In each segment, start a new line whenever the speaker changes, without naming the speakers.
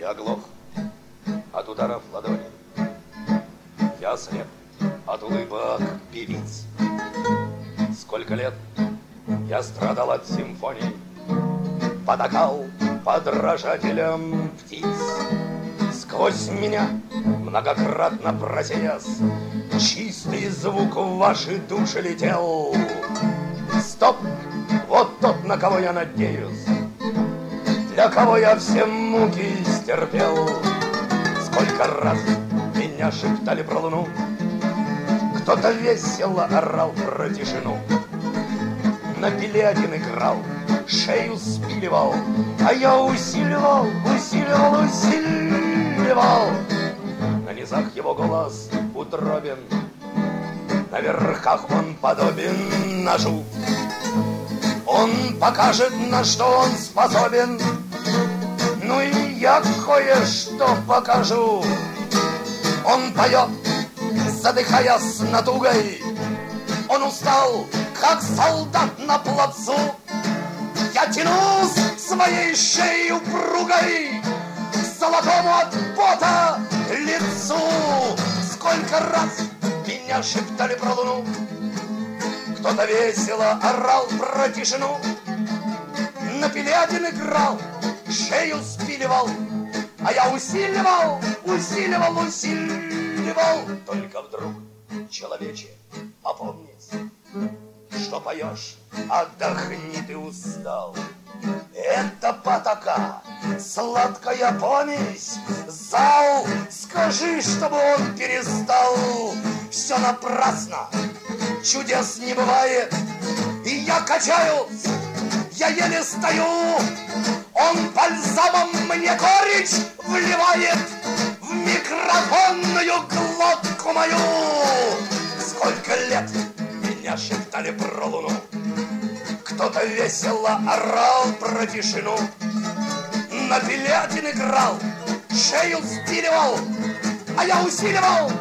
Я оглох от ударов ладони, я ослеп от улыбок певиц. Сколько лет я страдал от симфоний, потакал подражателям птиц. Сквозь меня, многократно просеясь, чистый звук в ваши души летел. Стоп! Вот тот, на кого я надеюсь, для кого я все муки стерпел. Сколько раз меня шептали про луну, кто-то весело орал про тишину. На пиле один играл, шею спиливал, а я усиливал. На низах его голос утробен, на верхах он подобен ножу. Он покажет, на что он способен, ну и я кое-что покажу. Он поет, задыхаясь натугой, он устал, как солдат на плацу. Я тянусь своей шеей упругой к золотому от пота лицу. Сколько раз меня шептали про луну, кто-то весело орал про тишину. На пиле один играл, шею спиливал, а я усиливал. Только вдруг, человече, опомнись, что поешь, отдохни, ты устал. Это потака, сладкая помесь, зал, скажи, чтобы он перестал. Все напрасно, чудес не бывает, и я качаюсь, я еле стою. Он бальзамом мне горечь вливает в микрофонную глотку мою. Сколько лет меня шептали про луну, кто-то весело орал про тишину. На пиле один играл, шею спиливал, а я усиливал.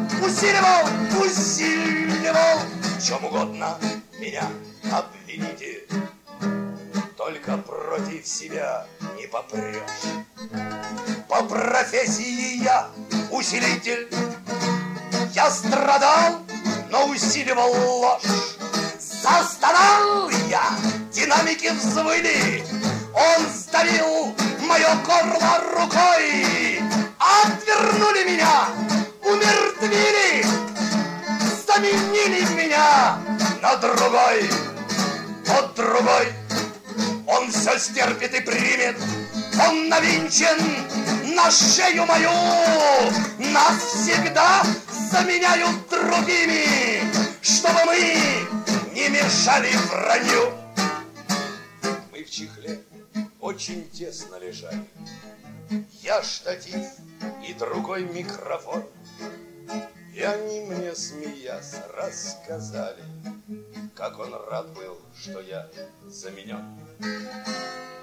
В чем угодно меня обвините, только против себя не попрешь. По профессии я усилитель, я страдал, но усиливал ложь. Застонал я, динамики взвыли, он сдавил мое горло рукой. Отвернули меня, умертвили, заменили меня на другой. Тот другой, он все стерпит и примет, он навинчен на шею мою. Нас всегда заменяют другими, чтобы мы не мешали вранью. Мы в чехле очень тесно лежали, я штатив и другой микрофон. И они мне, смеясь, рассказали, как он рад был, что я заменен.